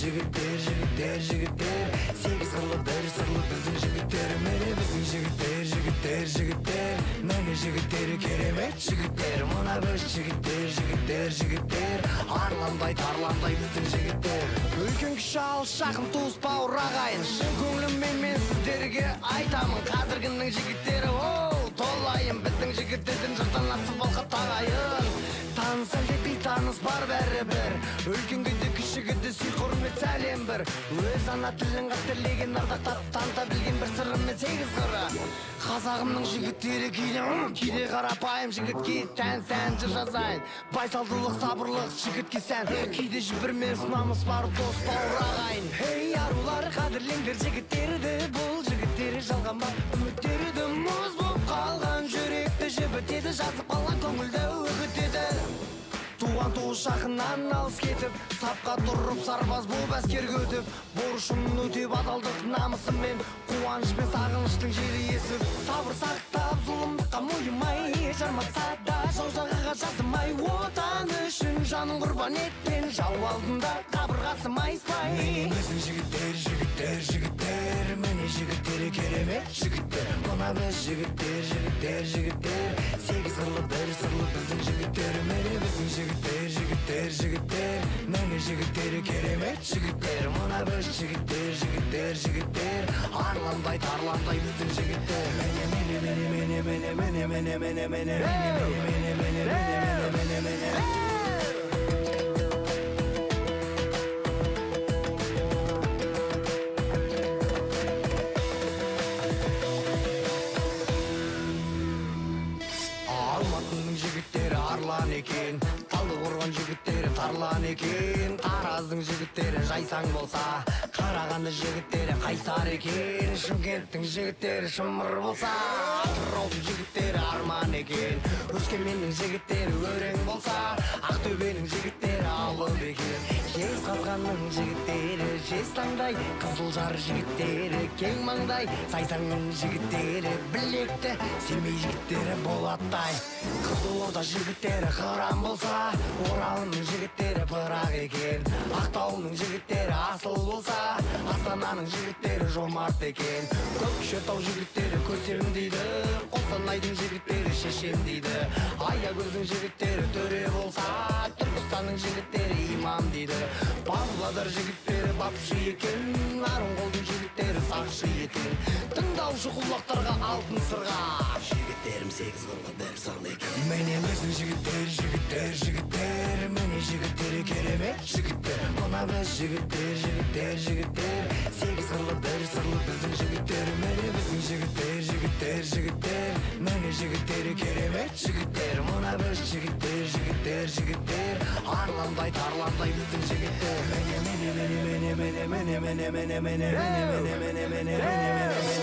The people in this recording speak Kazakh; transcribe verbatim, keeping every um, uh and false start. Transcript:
жігіттер, жігіттер, жігіттер, сегіз қырлы бір сырлы біздің жігіттер. Міне біздің жігіттер, жігіттер, жігіттер, міне жігіттер, керемет жігіттер. Мына біз жігіттер, жігіттер, жігіттер, арландай тарландай біздің жігіттер. Үлкен кіші алыс жақын туыс бауыр ағайын, шын көңіліммен мен сіздерге айтамын, қазіргінің жігіттері оу толайын. Біздің жігіттердің жұрттан асып алқа тағайын. Таныс әлде бейтаныс бар бәрібір, үлкенге кішіге сый құрмет сәлем бір. Өз ана тілін қастерлеген ардақтап таныта білген бір сырымен сегіз қыры. Қазағымның жігіттері кейде кейде қарапайым, жігітке тән сән жыр жазайын. Байсалдылық, сабырлық жігітке сән, кейде жібермес намыс бар дос бауыр ағайын. Ей арулар, қадірлеңдер жігіттерді, бұл жігіттері жалғанбай үміттерді мұз болып қалған жүректі жібітеді, жазып қалған көңілді үгітеді. Туған туыс жақыннан алыс кетіп, сапқа тұрып сарбаз болып әскерге өтіп, борышын өтеп адалдық намысымен, қуанышпен сағыныштың желі есіп, сабыр сақтап зұлымдыққа мойымай, жармаса да жау жағаға жасымай, отан үшін жанын құрбан еткен жау алдында қабырғасы майыспай. Міне біздің жігіттер, жігіттер, жігіттер, міне жігіттер, керемет жігіттер. Мына біз жігіттер, жігіттер, жігіттер, сегіз қырлы бір сырлы біздің жігіттер. Міне біздің жігіттер, жігіттер, жігіттер, міне жігіттер, керемет жігіттер. Мына біз жігіттер, жігіттер, жігіттер, арландай тарландай біздің жігіттер. Міне міне міне міне міне міне міне міне міне міне міне міне міне міне міне. Алматының жігіттері арлан екен, Талдықорған жігіттері тарлан екен, Тараздың жігіттері жайсаң болса, Қарағанды жігіттері қайсар екен, Шымкенттің жігіттері шымыр болса, Атыраудың жігіттері арман екен, Өскеменнің жігіттері өрең болса, Ақтөбенің жігіттері алып екен, Жезқазғанның жігіттері жезтаңдай, Қызылжар жігіттері кең маңдай, Сайсаңның жігіттері білекті, Семей жігіттері болаттай, Қызылорда жігіттері қыран болса, Оралының жігіттері пырақ екен, Ақтауының жігіттері асыл болса, Астананың жігіттері жомарт екен, Көкшетау жігіттері көсем дейді, Қостанайдың жігіттері шешем дейді, Аягөздің жігіттері төре болса, Түркістанның жігіттері имам дейді, Павлодар жігіттері бапшы екен, Нарынғолдың жігіттері сақшы екен, тыңдаушы құлақтарға алтын сырға, жігіттерім сегіз қырлы бір сырлы екен. Міне біздің жігіттер, жігіттер, жігіттер, міне жігіттері керемет жігіттер. Мына біз жігіттер, жігіттер, жігіттер, сегіз қырлы бір сырлы біздің жігіттер. Міне біздің жігіттер, жігіттер, жігіттер, міне жігіттері керемет жігіттер. Мына біз жігіттер, жігіттер, жігіттер, арландай тарландай біздің жігіттер. Міне міне міне міне міне міне міне міне міне міне міне міне міне міне